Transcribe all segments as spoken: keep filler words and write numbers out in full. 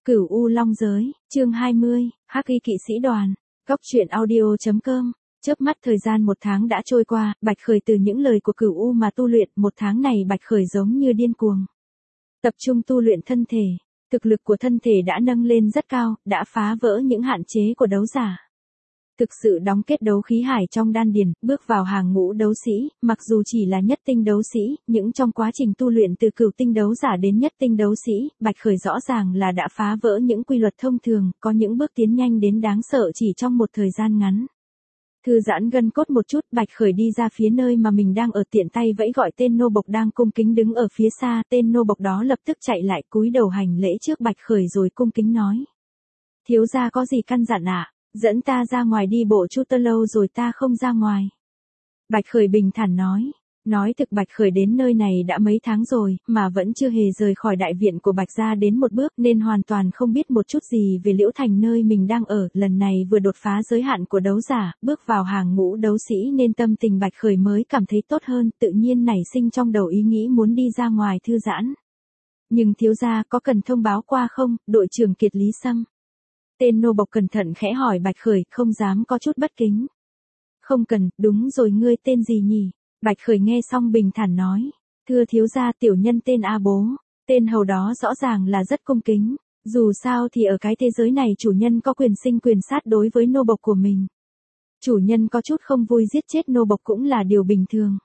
Cửu U Long Giới, chương hai mươi, Hắc Y Kỵ Sĩ Đoàn, Góc truyện audio.com. Chớp mắt thời gian một tháng đã trôi qua, Bạch Khởi từ những lời của Cửu U mà tu luyện, một tháng này Bạch Khởi giống như điên cuồng. Tập trung tu luyện thân thể, thực lực của thân thể đã nâng lên rất cao, đã phá vỡ những hạn chế của đấu giả. Thực sự đóng kết đấu khí hải trong đan điền, bước vào hàng ngũ đấu sĩ, mặc dù chỉ là nhất tinh đấu sĩ, nhưng trong quá trình tu luyện từ cửu tinh đấu giả đến nhất tinh đấu sĩ, Bạch Khởi rõ ràng là đã phá vỡ những quy luật thông thường, có những bước tiến nhanh đến đáng sợ chỉ trong một thời gian ngắn. Thư giãn gân cốt một chút, Bạch Khởi đi ra phía nơi mà mình đang ở, tiện tay vẫy gọi tên nô bộc đang cung kính đứng ở phía xa, tên nô bộc đó lập tức chạy lại cúi đầu hành lễ trước Bạch Khởi rồi cung kính nói: "Thiếu gia có gì căn dặn ạ? À? Dẫn ta ra ngoài đi bộ chút tơ lâu rồi ta không ra ngoài." Bạch Khởi bình thản nói. Nói thực Bạch Khởi đến nơi này đã mấy tháng rồi, mà vẫn chưa hề rời khỏi đại viện của Bạch gia đến một bước, nên hoàn toàn không biết một chút gì về Liễu Thành nơi mình đang ở, lần này vừa đột phá giới hạn của đấu giả, bước vào hàng ngũ đấu sĩ nên tâm tình Bạch Khởi mới cảm thấy tốt hơn, tự nhiên nảy sinh trong đầu ý nghĩ muốn đi ra ngoài thư giãn. "Nhưng thiếu gia có cần thông báo qua không, đội trưởng Kiệt Lý Sâm?" Tên nô bộc cẩn thận khẽ hỏi Bạch Khởi, không dám có chút bất kính. "Không cần, đúng rồi, ngươi tên gì nhỉ?" Bạch Khởi nghe xong bình thản nói: "Thưa thiếu gia, tiểu nhân tên A Bố." Tên hầu đó rõ ràng là rất cung kính, dù sao thì ở cái thế giới này chủ nhân có quyền sinh quyền sát đối với nô bộc của mình. Chủ nhân có chút không vui giết chết nô bộc cũng là điều bình thường.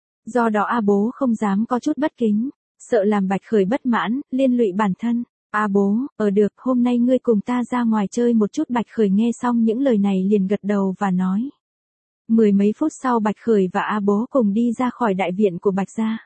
Do đó A Bố không dám có chút bất kính, sợ làm Bạch Khởi bất mãn, liên lụy bản thân. "A Bố, ở được, hôm nay ngươi cùng ta ra ngoài chơi một chút." Bạch Khởi nghe xong những lời này liền gật đầu và nói. Mười mấy phút sau Bạch Khởi và A Bố cùng đi ra khỏi đại viện của Bạch gia.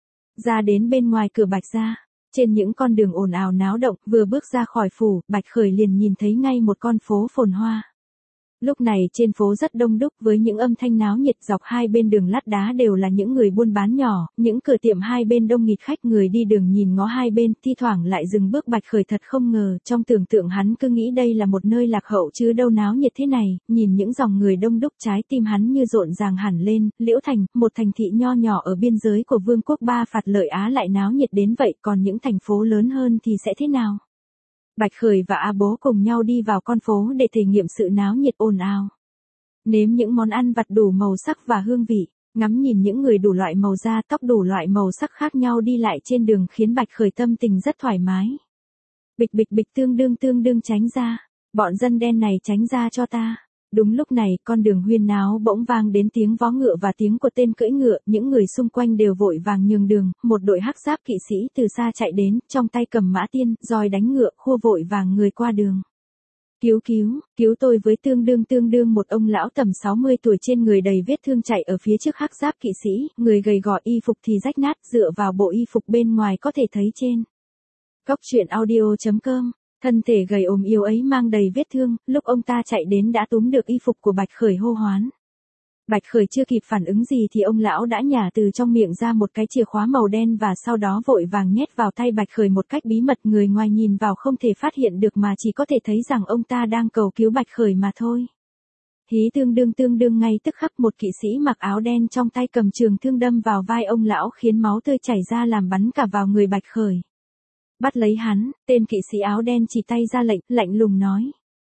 Ra đến bên ngoài cửa Bạch gia, trên những con đường ồn ào náo động, vừa bước ra khỏi phủ, Bạch Khởi liền nhìn thấy ngay một con phố phồn hoa. Lúc này trên phố rất đông đúc với những âm thanh náo nhiệt, dọc hai bên đường lát đá đều là những người buôn bán nhỏ, những cửa tiệm hai bên đông nghịt khách, người đi đường nhìn ngó hai bên, thi thoảng lại dừng bước. Bạch Khởi thật không ngờ, trong tưởng tượng hắn cứ nghĩ đây là một nơi lạc hậu chứ đâu náo nhiệt thế này, nhìn những dòng người đông đúc trái tim hắn như rộn ràng hẳn lên. Liễu Thành, một thành thị nho nhỏ ở biên giới của Vương quốc Ba Phạt Lợi Á lại náo nhiệt đến vậy, còn những thành phố lớn hơn thì sẽ thế nào? Bạch Khởi và A Bố cùng nhau đi vào con phố để thể nghiệm sự náo nhiệt ồn ào. Nếm những món ăn vặt đủ màu sắc và hương vị, ngắm nhìn những người đủ loại màu da tóc đủ loại màu sắc khác nhau đi lại trên đường khiến Bạch Khởi tâm tình rất thoải mái. Bịch bịch bịch, tương đương tương đương, tránh ra. Bọn dân đen này tránh ra cho ta. Đúng lúc này, con đường huyên náo bỗng vang đến tiếng vó ngựa và tiếng của tên cưỡi ngựa, những người xung quanh đều vội vàng nhường đường, một đội hắc giáp kỵ sĩ từ xa chạy đến, trong tay cầm mã tiên, roi đánh ngựa, khua vội vàng người qua đường. "Cứu cứu, cứu tôi với!" Tương đương tương đương, một ông lão tầm sáu mươi tuổi trên người đầy vết thương chạy ở phía trước hắc giáp kỵ sĩ, người gầy gò, y phục thì rách nát, dựa vào bộ y phục bên ngoài có thể thấy trên. Góc truyện audio.com. Thân thể gầy ốm yếu ấy mang đầy vết thương, lúc ông ta chạy đến đã túm được y phục của Bạch Khởi hô hoán. Bạch Khởi chưa kịp phản ứng gì thì ông lão đã nhả từ trong miệng ra một cái chìa khóa màu đen và sau đó vội vàng nhét vào tay Bạch Khởi một cách bí mật, người ngoài nhìn vào không thể phát hiện được mà chỉ có thể thấy rằng ông ta đang cầu cứu Bạch Khởi mà thôi. Hí, tương đương tương đương, ngay tức khắc một kỵ sĩ mặc áo đen trong tay cầm trường thương đâm vào vai ông lão khiến máu tươi chảy ra làm bắn cả vào người Bạch Khởi. "Bắt lấy hắn!" Tên kỵ sĩ áo đen chỉ tay ra lệnh, lạnh lùng nói.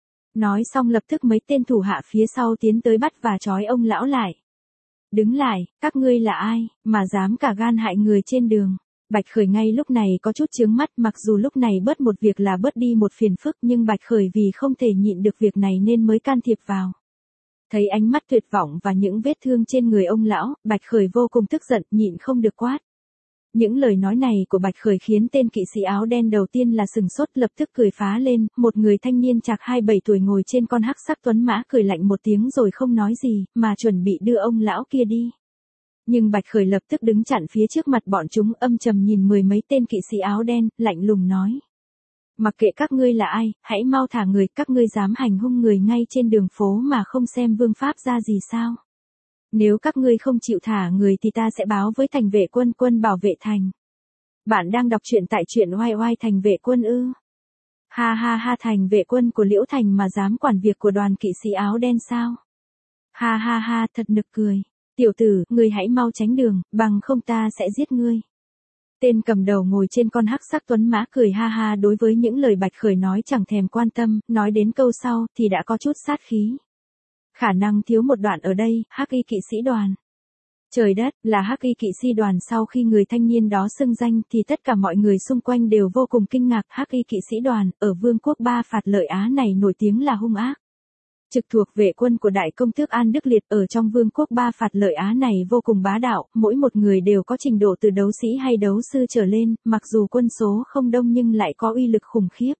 Nói xong lập tức mấy tên thủ hạ phía sau tiến tới bắt và trói ông lão lại. "Đứng lại, các ngươi là ai, mà dám cả gan hại người trên đường?" Bạch Khởi ngay lúc này có chút chướng mắt, mặc dù lúc này bớt một việc là bớt đi một phiền phức, nhưng Bạch Khởi vì không thể nhịn được việc này nên mới can thiệp vào. Thấy ánh mắt tuyệt vọng và những vết thương trên người ông lão, Bạch Khởi vô cùng tức giận, nhịn không được quát. Những lời nói này của Bạch Khởi khiến tên kỵ sĩ áo đen đầu tiên là sừng sốt, lập tức cười phá lên, một người thanh niên chạc hai mươi bảy tuổi ngồi trên con hắc sắc tuấn mã cười lạnh một tiếng rồi không nói gì, mà chuẩn bị đưa ông lão kia đi. Nhưng Bạch Khởi lập tức đứng chặn phía trước mặt bọn chúng, âm trầm nhìn mười mấy tên kỵ sĩ áo đen, lạnh lùng nói. "Mặc kệ các ngươi là ai, hãy mau thả người, các ngươi dám hành hung người ngay trên đường phố mà không xem vương pháp ra gì sao? Nếu các ngươi không chịu thả người thì ta sẽ báo với thành vệ quân, quân bảo vệ thành." Bạn đang đọc truyện tại truyện oai oai. Thành vệ quân ư? Ha ha ha, thành vệ quân của Liễu Thành mà dám quản việc của đoàn kỵ sĩ áo đen sao? Ha ha ha, thật nực cười. "Tiểu tử, ngươi hãy mau tránh đường, bằng không ta sẽ giết ngươi." Tên cầm đầu ngồi trên con hắc sắc tuấn mã cười ha ha đối với những lời Bạch Khởi nói chẳng thèm quan tâm, nói đến câu sau thì đã có chút sát khí. Khả năng thiếu một đoạn ở đây, Hắc Y kỵ sĩ đoàn. Trời đất, là Hắc Y kỵ sĩ đoàn. Sau khi người thanh niên đó xưng danh thì tất cả mọi người xung quanh đều vô cùng kinh ngạc. Hắc Y kỵ sĩ đoàn, ở vương quốc Ba Phạt Lợi Á này nổi tiếng là hung ác. Trực thuộc vệ quân của đại công tước An Đức Liệt ở trong vương quốc Ba Phạt Lợi Á này vô cùng bá đạo, mỗi một người đều có trình độ từ đấu sĩ hay đấu sư trở lên, mặc dù quân số không đông nhưng lại có uy lực khủng khiếp.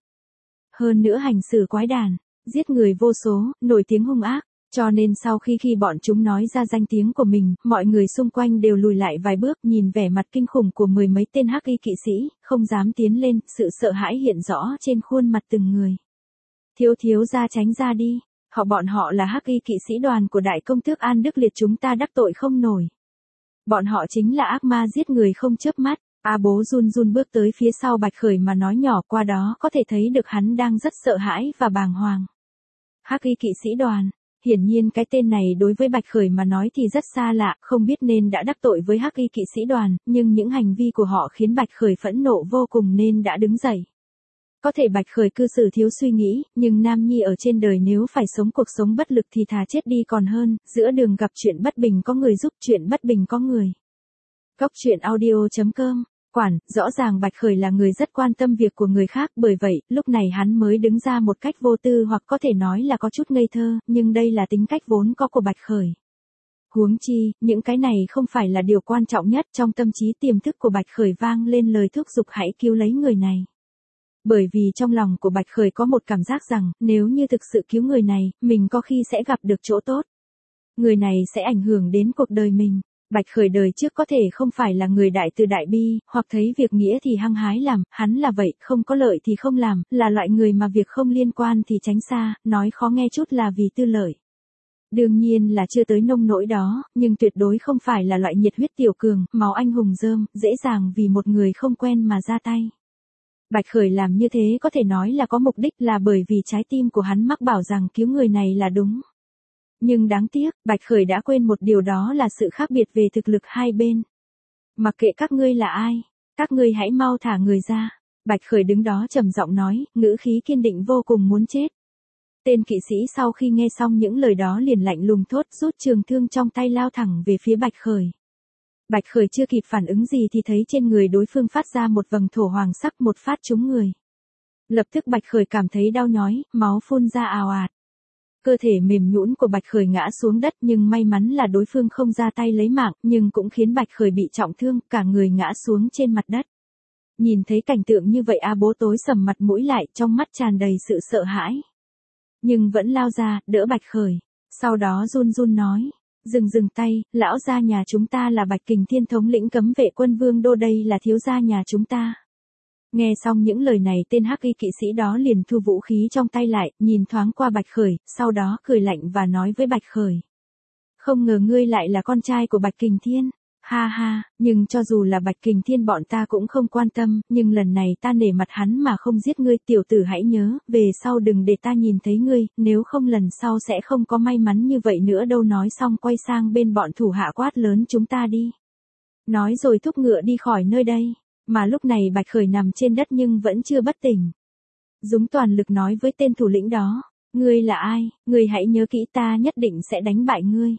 Hơn nữa hành xử quái đản, giết người vô số, nổi tiếng hung ác. Cho nên sau khi khi bọn chúng nói ra danh tiếng của mình, mọi người xung quanh đều lùi lại vài bước nhìn vẻ mặt kinh khủng của mười mấy tên Hắc Y kỵ sĩ, không dám tiến lên, sự sợ hãi hiện rõ trên khuôn mặt từng người. Thiếu thiếu ra tránh ra đi, họ bọn họ là Hắc Y kỵ sĩ đoàn của đại công tước An Đức Liệt, chúng ta đắc tội không nổi. Bọn họ chính là ác ma giết người không chớp mắt. A Bố run run bước tới phía sau Bạch Khởi mà nói nhỏ, qua đó có thể thấy được hắn đang rất sợ hãi và bàng hoàng. Hắc Y kỵ sĩ đoàn. Hiển nhiên cái tên này đối với Bạch Khởi mà nói thì rất xa lạ, không biết nên đã đắc tội với Hắc Y kỵ sĩ đoàn, nhưng những hành vi của họ khiến Bạch Khởi phẫn nộ vô cùng nên đã đứng dậy. Có thể Bạch Khởi cư xử thiếu suy nghĩ, nhưng nam nhi ở trên đời nếu phải sống cuộc sống bất lực thì thà chết đi còn hơn, giữa đường gặp chuyện bất bình có người giúp, chuyện bất bình có người. Cóc truyện audio chấm com. Quản, rõ ràng Bạch Khởi là người rất quan tâm việc của người khác, bởi vậy, lúc này hắn mới đứng ra một cách vô tư hoặc có thể nói là có chút ngây thơ, nhưng đây là tính cách vốn có của Bạch Khởi. Huống chi, những cái này không phải là điều quan trọng nhất, trong tâm trí tiềm thức của Bạch Khởi vang lên lời thúc giục hãy cứu lấy người này. Bởi vì trong lòng của Bạch Khởi có một cảm giác rằng, nếu như thực sự cứu người này, mình có khi sẽ gặp được chỗ tốt. Người này sẽ ảnh hưởng đến cuộc đời mình. Bạch Khởi đời trước có thể không phải là người đại từ đại bi, hoặc thấy việc nghĩa thì hăng hái làm, hắn là vậy, không có lợi thì không làm, là loại người mà việc không liên quan thì tránh xa, nói khó nghe chút là vì tư lợi. Đương nhiên là chưa tới nông nỗi đó, nhưng tuyệt đối không phải là loại nhiệt huyết tiểu cường, máu anh hùng rơm, dễ dàng vì một người không quen mà ra tay. Bạch Khởi làm như thế có thể nói là có mục đích, là bởi vì trái tim của hắn mắc bảo rằng cứu người này là đúng. Nhưng đáng tiếc, Bạch Khởi đã quên một điều, đó là sự khác biệt về thực lực hai bên. Mặc kệ các ngươi là ai, các ngươi hãy mau thả người ra. Bạch Khởi đứng đó trầm giọng nói, ngữ khí kiên định vô cùng muốn chết. Tên kỵ sĩ sau khi nghe xong những lời đó liền lạnh lùng thốt, rút trường thương trong tay lao thẳng về phía Bạch Khởi. Bạch Khởi chưa kịp phản ứng gì thì thấy trên người đối phương phát ra một vầng thổ hoàng sắc, một phát trúng người. Lập tức Bạch Khởi cảm thấy đau nhói, máu phun ra ào ạt. Cơ thể mềm nhũn của Bạch Khởi ngã xuống đất, nhưng may mắn là đối phương không ra tay lấy mạng, nhưng cũng khiến Bạch Khởi bị trọng thương, cả người ngã xuống trên mặt đất. Nhìn thấy cảnh tượng như vậy A Bố tối sầm mặt mũi lại, trong mắt tràn đầy sự sợ hãi. Nhưng vẫn lao ra, đỡ Bạch Khởi. Sau đó run run nói, dừng dừng tay, lão gia nhà chúng ta là Bạch Kình Thiên thống lĩnh cấm vệ quân Vương Đô, đây là thiếu gia nhà chúng ta. Nghe xong những lời này tên Hắc Y kỵ sĩ đó liền thu vũ khí trong tay lại, nhìn thoáng qua Bạch Khởi, sau đó cười lạnh và nói với Bạch Khởi. Không ngờ ngươi lại là con trai của Bạch Kình Thiên. Ha ha, nhưng cho dù là Bạch Kình Thiên bọn ta cũng không quan tâm, nhưng lần này ta nể mặt hắn mà không giết ngươi. Tiểu tử hãy nhớ, về sau đừng để ta nhìn thấy ngươi, nếu không lần sau sẽ không có may mắn như vậy nữa đâu. Nói xong quay sang bên bọn thủ hạ quát lớn, chúng ta đi. Nói rồi thúc ngựa đi khỏi nơi đây. Mà lúc này Bạch Khởi nằm trên đất nhưng vẫn chưa bất tỉnh. Dũng toàn lực nói với tên thủ lĩnh đó, ngươi là ai, ngươi hãy nhớ kỹ, ta nhất định sẽ đánh bại ngươi.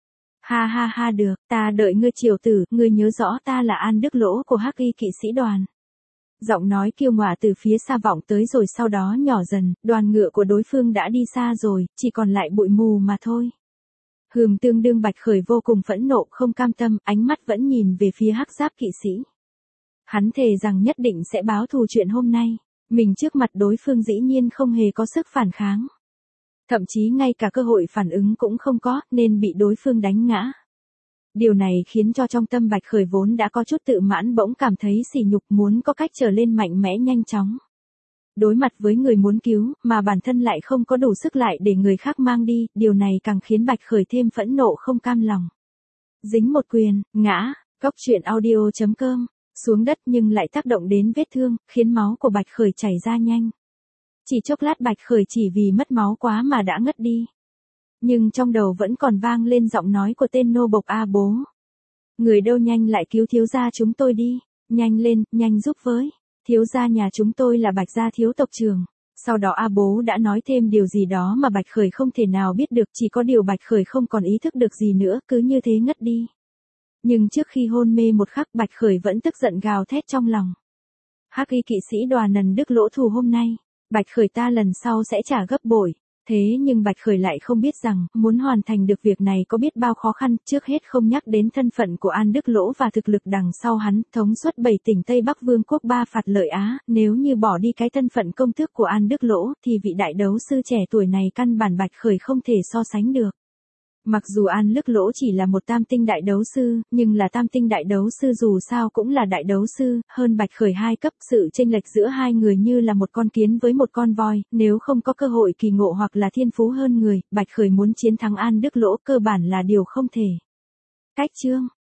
Ha ha ha, được, ta đợi ngươi triều tử, ngươi nhớ rõ ta là An Đức Lỗ của Hắc Y kỵ sĩ đoàn. Giọng nói kiêu ngạo từ phía xa vọng tới rồi sau đó nhỏ dần, đoàn ngựa của đối phương đã đi xa rồi, chỉ còn lại bụi mù mà thôi. Hừm, tương đương Bạch Khởi vô cùng phẫn nộ, không cam tâm, ánh mắt vẫn nhìn về phía Hắc Giáp kỵ sĩ. Hắn thề rằng nhất định sẽ báo thù chuyện hôm nay, mình trước mặt đối phương dĩ nhiên không hề có sức phản kháng. Thậm chí ngay cả cơ hội phản ứng cũng không có, nên bị đối phương đánh ngã. Điều này khiến cho trong tâm Bạch Khởi vốn đã có chút tự mãn bỗng cảm thấy sỉ nhục, muốn có cách trở lên mạnh mẽ nhanh chóng. Đối mặt với người muốn cứu, mà bản thân lại không có đủ sức lại để người khác mang đi, điều này càng khiến Bạch Khởi thêm phẫn nộ không cam lòng. Dính một quyền, ngã, cóc truyện audio chấm com. Xuống đất nhưng lại tác động đến vết thương, khiến máu của Bạch Khởi chảy ra nhanh. Chỉ chốc lát Bạch Khởi chỉ vì mất máu quá mà đã ngất đi. Nhưng trong đầu vẫn còn vang lên giọng nói của tên nô bộc A Bố. Người đâu, nhanh lại cứu thiếu gia chúng tôi đi. Nhanh lên, nhanh giúp với. Thiếu gia nhà chúng tôi là Bạch gia thiếu tộc trưởng. Sau đó A Bố đã nói thêm điều gì đó mà Bạch Khởi không thể nào biết được, chỉ có điều Bạch Khởi không còn ý thức được gì nữa, cứ như thế ngất đi. Nhưng trước khi hôn mê một khắc, Bạch Khởi vẫn tức giận gào thét trong lòng. Hắc y kỵ sĩ Đoàn Nần Đức lỗ thù hôm nay, Bạch Khởi ta lần sau sẽ trả gấp bội. Thế nhưng Bạch Khởi lại không biết rằng, muốn hoàn thành được việc này có biết bao khó khăn, trước hết không nhắc đến thân phận của An Đức Lỗ và thực lực đằng sau hắn, thống suất bảy tỉnh Tây Bắc Vương quốc ba phạt lợi Á, nếu như bỏ đi cái thân phận công tước của An Đức Lỗ, thì vị đại đấu sư trẻ tuổi này căn bản Bạch Khởi không thể so sánh được. Mặc dù An Đức Lỗ chỉ là một tam tinh đại đấu sư, nhưng là tam tinh đại đấu sư dù sao cũng là đại đấu sư, hơn Bạch Khởi hai cấp, sự chênh lệch giữa hai người như là một con kiến với một con voi, nếu không có cơ hội kỳ ngộ hoặc là thiên phú hơn người, Bạch Khởi muốn chiến thắng An Đức Lỗ cơ bản là điều không thể. Cách chương